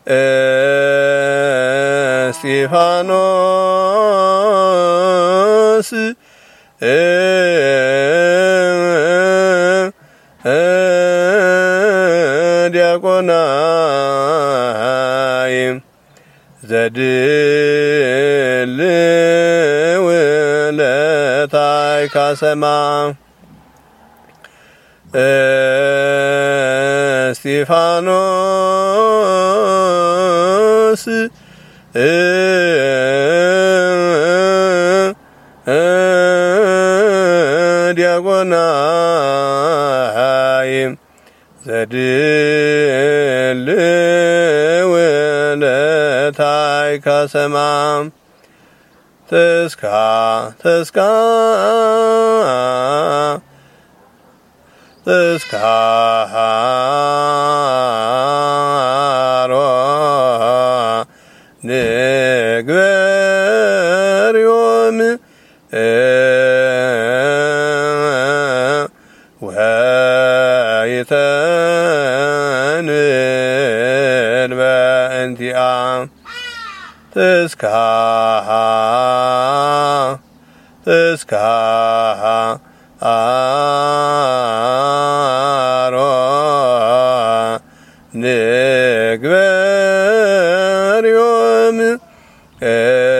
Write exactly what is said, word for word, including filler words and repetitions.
እስጢፋኖስ ዲያቆናይ ዘድልው ለታይካ ሰማይ እስጢፋኖስ ዲያቆናይ ዘድልው ለታይካ ሰማይ ተስካ ተስካ ተስካሮ ንግበርዮም ወይተንል በእንቲአ ተስካ ተስካ አሮ ንግበርዮም